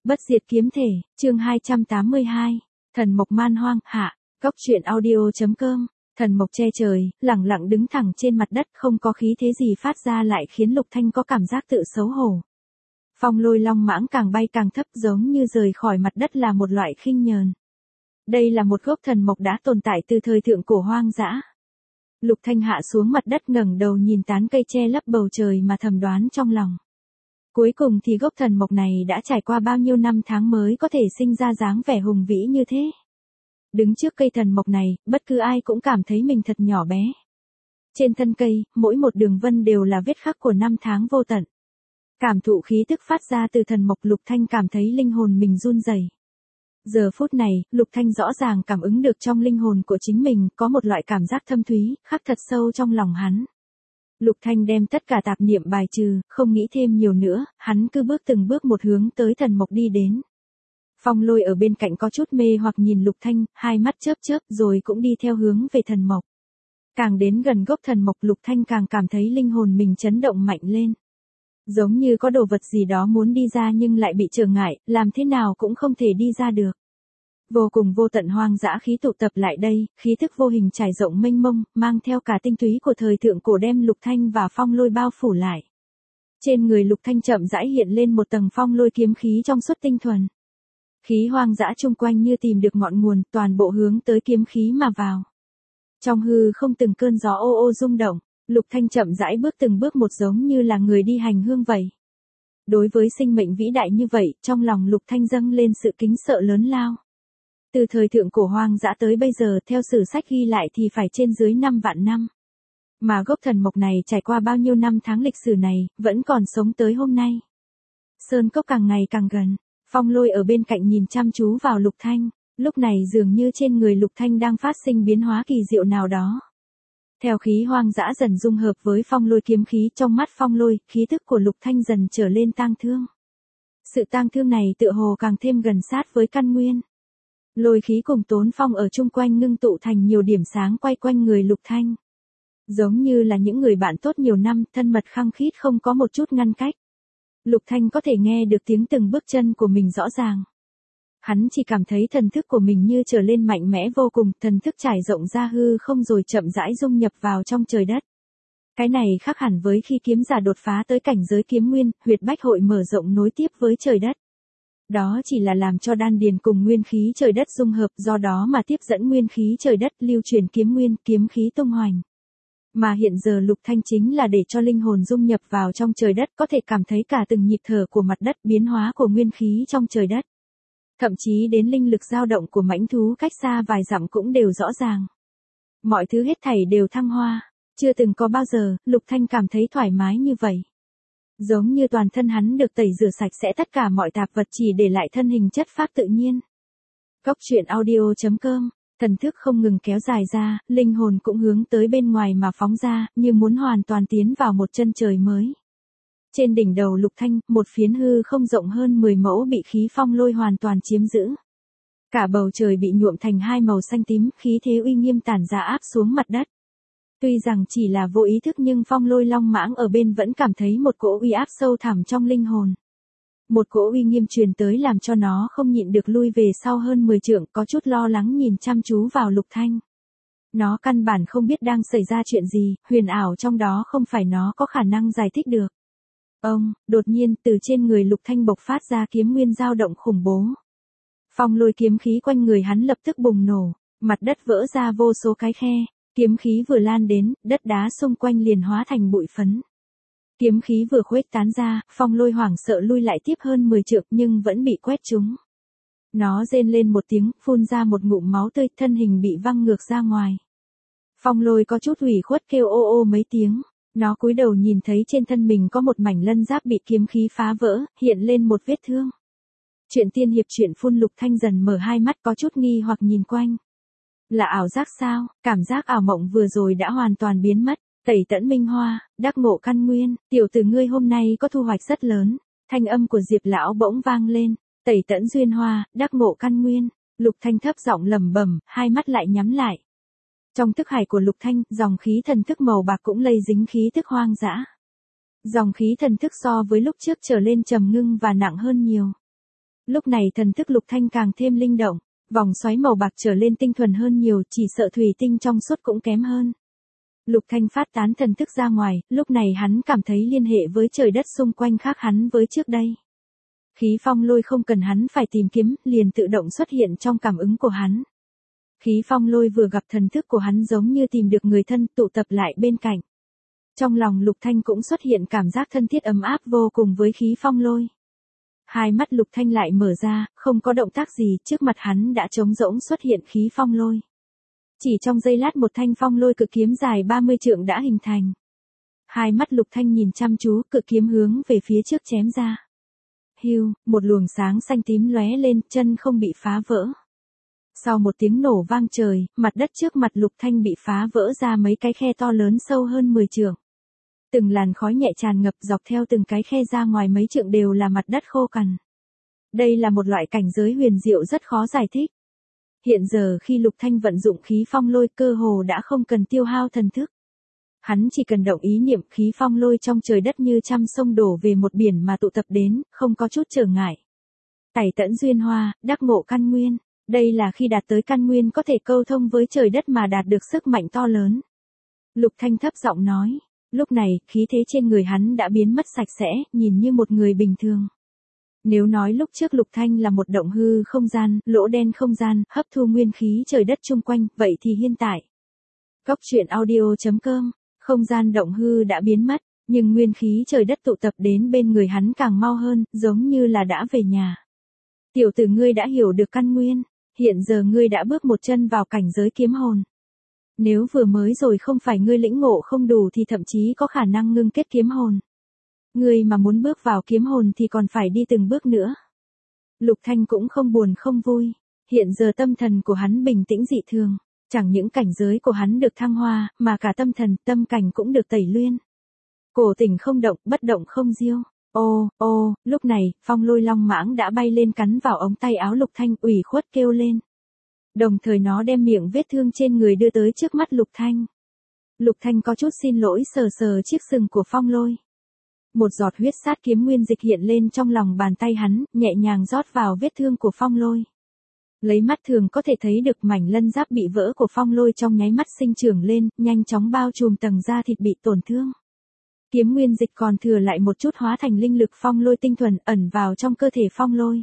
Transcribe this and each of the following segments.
Bất diệt kiếm thể, chương 282, thần mộc man hoang, hạ, góc truyện audio.com. Thần mộc che trời, lẳng lặng đứng thẳng trên mặt đất, không có khí thế gì phát ra lại khiến Lục Thanh có cảm giác tự xấu hổ. Phong lôi long mãng càng bay càng thấp, giống như rời khỏi mặt đất là một loại khinh nhờn. Đây là một gốc thần mộc đã tồn tại từ thời thượng cổ hoang dã. Lục Thanh hạ xuống mặt đất, ngẩng đầu nhìn tán cây che lấp bầu trời mà thầm đoán trong lòng. Cuối cùng thì gốc thần mộc này đã trải qua bao nhiêu năm tháng mới có thể sinh ra dáng vẻ hùng vĩ như thế. Đứng trước cây thần mộc này, bất cứ ai cũng cảm thấy mình thật nhỏ bé. Trên thân cây, mỗi một đường vân đều là vết khắc của năm tháng vô tận. Cảm thụ khí tức phát ra từ thần mộc, Lục Thanh cảm thấy linh hồn mình run rẩy. Giờ phút này, Lục Thanh rõ ràng cảm ứng được trong linh hồn của chính mình có một loại cảm giác thâm thúy, khắc thật sâu trong lòng hắn. Lục Thanh đem tất cả tạp niệm bài trừ, không nghĩ thêm nhiều nữa, hắn cứ bước từng bước một hướng tới thần mộc đi đến. Phong lôi ở bên cạnh có chút mê hoặc nhìn Lục Thanh, hai mắt chớp chớp rồi cũng đi theo hướng về thần mộc. Càng đến gần gốc thần mộc, Lục Thanh càng cảm thấy linh hồn mình chấn động mạnh lên. Giống như có đồ vật gì đó muốn đi ra nhưng lại bị trở ngại, làm thế nào cũng không thể đi ra được. Vô cùng vô tận hoang dã khí tụ tập lại đây, khí thức vô hình trải rộng mênh mông, mang theo cả tinh túy của thời thượng cổ đem Lục Thanh và phong lôi bao phủ lại. Trên người Lục Thanh chậm rãi hiện lên một tầng phong lôi kiếm khí trong suốt tinh thuần. Khí hoang dã chung quanh như tìm được ngọn nguồn, toàn bộ hướng tới kiếm khí mà vào. Trong hư không từng cơn gió ô ô rung động, Lục Thanh chậm rãi bước từng bước một, giống như là người đi hành hương vậy. Đối với sinh mệnh vĩ đại như vậy, trong lòng Lục Thanh dâng lên sự kính sợ lớn lao. Từ thời thượng cổ hoang dã tới bây giờ, theo sử sách ghi lại thì phải trên dưới 5 vạn năm. Mà gốc thần mộc này trải qua bao nhiêu năm tháng lịch sử này, vẫn còn sống tới hôm nay. Sơn cốc càng ngày càng gần, phong lôi ở bên cạnh nhìn chăm chú vào Lục Thanh, lúc này dường như trên người Lục Thanh đang phát sinh biến hóa kỳ diệu nào đó. Theo khí hoang dã dần dung hợp với phong lôi kiếm khí, trong mắt phong lôi, khí thức của Lục Thanh dần trở lên tang thương. Sự tang thương này tựa hồ càng thêm gần sát với căn nguyên. Lôi khí cùng tốn phong ở chung quanh ngưng tụ thành nhiều điểm sáng quay quanh người Lục Thanh. Giống như là những người bạn tốt nhiều năm, thân mật khăng khít, không có một chút ngăn cách. Lục Thanh có thể nghe được tiếng từng bước chân của mình rõ ràng. Hắn chỉ cảm thấy thần thức của mình như trở lên mạnh mẽ vô cùng, thần thức trải rộng ra hư không rồi chậm rãi dung nhập vào trong trời đất. Cái này khác hẳn với khi kiếm giả đột phá tới cảnh giới kiếm nguyên, huyệt bách hội mở rộng nối tiếp với trời đất. Đó chỉ là làm cho đan điền cùng nguyên khí trời đất dung hợp, do đó mà tiếp dẫn nguyên khí trời đất lưu truyền kiếm nguyên, kiếm khí tung hoành. Mà hiện giờ Lục Thanh chính là để cho linh hồn dung nhập vào trong trời đất, có thể cảm thấy cả từng nhịp thở của mặt đất, biến hóa của nguyên khí trong trời đất. Thậm chí đến linh lực dao động của mãnh thú cách xa vài dặm cũng đều rõ ràng. Mọi thứ hết thảy đều thăng hoa, chưa từng có bao giờ, Lục Thanh cảm thấy thoải mái như vậy. Giống như toàn thân hắn được tẩy rửa sạch sẽ tất cả mọi tạp vật, chỉ để lại thân hình chất phác tự nhiên. Góc truyện audio.com, thần thức không ngừng kéo dài ra, linh hồn cũng hướng tới bên ngoài mà phóng ra, như muốn hoàn toàn tiến vào một chân trời mới. Trên đỉnh đầu Lục Thanh, một phiến hư không rộng hơn 10 mẫu bị khí phong lôi hoàn toàn chiếm giữ. Cả bầu trời bị nhuộm thành hai màu xanh tím, khí thế uy nghiêm tản ra áp xuống mặt đất. Tuy rằng chỉ là vô ý thức nhưng phong lôi long mãng ở bên vẫn cảm thấy một cỗ uy áp sâu thẳm trong linh hồn. Một cỗ uy nghiêm truyền tới làm cho nó không nhịn được lui về sau hơn 10 trượng, có chút lo lắng nhìn chăm chú vào Lục Thanh. Nó căn bản không biết đang xảy ra chuyện gì, huyền ảo trong đó không phải nó có khả năng giải thích được. Đột nhiên từ trên người Lục Thanh bộc phát ra kiếm nguyên dao động khủng bố. Phong lôi kiếm khí quanh người hắn lập tức bùng nổ, mặt đất vỡ ra vô số cái khe, kiếm khí vừa lan đến, đất đá xung quanh liền hóa thành bụi phấn. Kiếm khí vừa khuếch tán ra, phong lôi hoảng sợ lui lại tiếp hơn 10 trượng nhưng vẫn bị quét trúng. Nó rên lên một tiếng, phun ra một ngụm máu tươi, thân hình bị văng ngược ra ngoài. Phong lôi có chút ủy khuất kêu ô ô mấy tiếng. Nó cúi đầu nhìn thấy trên thân mình có một mảnh lân giáp bị kiếm khí phá vỡ, hiện lên một vết thương. Chuyện tiên hiệp truyện phun. Lục Thanh dần mở hai mắt có chút nghi hoặc nhìn quanh. Là ảo giác sao? Cảm giác ảo mộng vừa rồi đã hoàn toàn biến mất. Tẩy tẫn minh hoa, đắc ngộ căn nguyên, tiểu tử ngươi hôm nay có thu hoạch rất lớn. Thanh âm của Diệp lão bỗng vang lên. Tẩy tẫn duyên hoa, đắc ngộ căn nguyên. Lục Thanh thấp giọng lẩm bẩm, hai mắt lại nhắm lại. Trong thức hải của Lục Thanh, dòng khí thần thức màu bạc cũng lây dính khí thức hoang dã. Dòng khí thần thức so với lúc trước trở lên trầm ngưng và nặng hơn nhiều. Lúc này thần thức Lục Thanh càng thêm linh động, vòng xoáy màu bạc trở lên tinh thuần hơn nhiều, chỉ sợ thủy tinh trong suốt cũng kém hơn. Lục Thanh phát tán thần thức ra ngoài, lúc này hắn cảm thấy liên hệ với trời đất xung quanh khác hắn với trước đây. Khí phong lôi không cần hắn phải tìm kiếm, liền tự động xuất hiện trong cảm ứng của hắn. Khí phong lôi vừa gặp thần thức của hắn giống như tìm được người thân tụ tập lại bên cạnh. Trong lòng Lục Thanh cũng xuất hiện cảm giác thân thiết ấm áp vô cùng với khí phong lôi. Hai mắt Lục Thanh lại mở ra, không có động tác gì, trước mặt hắn đã trống rỗng xuất hiện khí phong lôi. Chỉ trong giây lát một thanh phong lôi cự kiếm dài 30 trượng đã hình thành. Hai mắt Lục Thanh nhìn chăm chú, cự kiếm hướng về phía trước chém ra. Hưu, một luồng sáng xanh tím lóe lên, chân không bị phá vỡ. Sau một tiếng nổ vang trời, mặt đất trước mặt Lục Thanh bị phá vỡ ra mấy cái khe to lớn sâu hơn 10 trượng. Từng làn khói nhẹ tràn ngập dọc theo từng cái khe ra ngoài mấy trượng đều là mặt đất khô cằn. Đây là một loại cảnh giới huyền diệu rất khó giải thích. Hiện giờ khi Lục Thanh vận dụng khí phong lôi cơ hồ đã không cần tiêu hao thần thức. Hắn chỉ cần động ý niệm khí phong lôi trong trời đất như trăm sông đổ về một biển mà tụ tập đến, không có chút trở ngại. Tẩy tẫn duyên hoa, đắc ngộ căn nguyên. Đây là khi đạt tới căn nguyên có thể câu thông với trời đất mà đạt được sức mạnh to lớn. Lục Thanh thấp giọng nói. Lúc này, khí thế trên người hắn đã biến mất sạch sẽ, nhìn như một người bình thường. Nếu nói lúc trước Lục Thanh là một động hư không gian, lỗ đen không gian, hấp thu nguyên khí trời đất chung quanh, vậy thì hiện tại. Góc truyện audio.com, không gian động hư đã biến mất, nhưng nguyên khí trời đất tụ tập đến bên người hắn càng mau hơn, giống như là đã về nhà. Tiểu tử ngươi đã hiểu được căn nguyên, hiện giờ ngươi đã bước một chân vào cảnh giới kiếm hồn. Nếu vừa mới rồi không phải ngươi lĩnh ngộ không đủ thì thậm chí có khả năng ngưng kết kiếm hồn. Ngươi mà muốn bước vào kiếm hồn thì còn phải đi từng bước nữa. Lục Thanh cũng không buồn không vui, hiện giờ tâm thần của hắn bình tĩnh dị thường, chẳng những cảnh giới của hắn được thăng hoa, mà cả tâm thần, tâm cảnh cũng được tẩy luyện. Cổ tỉnh không động, bất động không diêu. Ô, lúc này, phong lôi long mãng đã bay lên cắn vào ống tay áo Lục Thanh ủy khuất kêu lên. Đồng thời nó đem miệng vết thương trên người đưa tới trước mắt Lục Thanh. Lục Thanh có chút xin lỗi sờ sờ chiếc sừng của phong lôi. Một giọt huyết sát kiếm nguyên dịch hiện lên trong lòng bàn tay hắn, nhẹ nhàng rót vào vết thương của phong lôi. Lấy mắt thường có thể thấy được mảnh lân giáp bị vỡ của phong lôi trong nháy mắt sinh trưởng lên, nhanh chóng bao trùm tầng da thịt bị tổn thương. Kiếm nguyên dịch còn thừa lại một chút hóa thành linh lực phong lôi tinh thuần ẩn vào trong cơ thể phong lôi.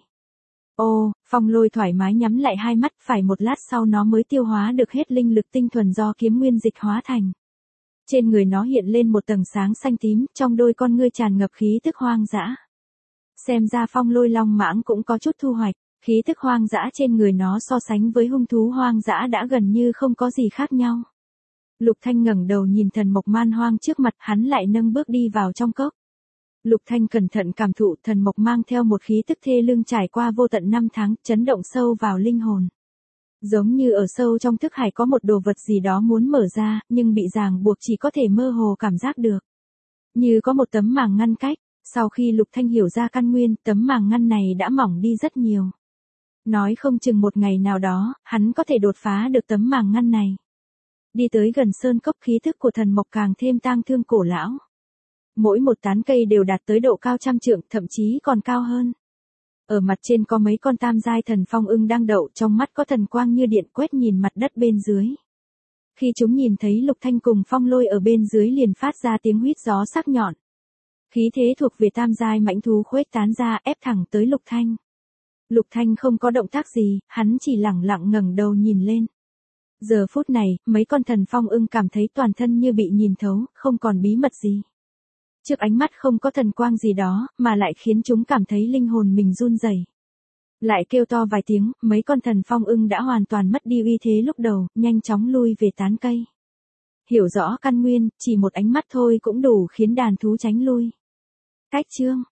Phong lôi thoải mái nhắm lại hai mắt, phải một lát sau nó mới tiêu hóa được hết linh lực tinh thuần do kiếm nguyên dịch hóa thành. Trên người nó hiện lên một tầng sáng xanh tím, trong đôi con ngươi tràn ngập khí tức hoang dã. Xem ra phong lôi long mãng cũng có chút thu hoạch, khí tức hoang dã trên người nó so sánh với hung thú hoang dã đã gần như không có gì khác nhau. Lục Thanh ngẩng đầu nhìn thần mộc man hoang trước mặt, hắn lại nâng bước đi vào trong cốc. Lục Thanh cẩn thận cảm thụ thần mộc mang theo một khí tức thê lương trải qua vô tận năm tháng, chấn động sâu vào linh hồn. Giống như ở sâu trong thức hải có một đồ vật gì đó muốn mở ra, nhưng bị ràng buộc chỉ có thể mơ hồ cảm giác được. Như có một tấm màng ngăn cách, sau khi Lục Thanh hiểu ra căn nguyên, tấm màng ngăn này đã mỏng đi rất nhiều. Nói không chừng một ngày nào đó, hắn có thể đột phá được tấm màng ngăn này. Đi tới gần sơn cốc, khí thức của thần mộc càng thêm tang thương cổ lão. Mỗi một tán cây đều đạt tới độ cao trăm trượng, thậm chí còn cao hơn. Ở mặt trên có mấy con tam giai thần phong ưng đang đậu, trong mắt có thần quang như điện quét nhìn mặt đất bên dưới. Khi chúng nhìn thấy Lục Thanh cùng phong lôi ở bên dưới liền phát ra tiếng huýt gió sắc nhọn. Khí thế thuộc về tam giai mãnh thú khuếch tán ra ép thẳng tới Lục Thanh. Lục Thanh không có động tác gì, hắn chỉ lẳng lặng ngẩng đầu nhìn lên. Giờ phút này, mấy con thần phong ưng cảm thấy toàn thân như bị nhìn thấu, không còn bí mật gì. Trước ánh mắt không có thần quang gì đó, mà lại khiến chúng cảm thấy linh hồn mình run rẩy. Lại kêu to vài tiếng, mấy con thần phong ưng đã hoàn toàn mất đi uy thế lúc đầu, nhanh chóng lui về tán cây. Hiểu rõ căn nguyên, chỉ một ánh mắt thôi cũng đủ khiến đàn thú tránh lui. Cách chương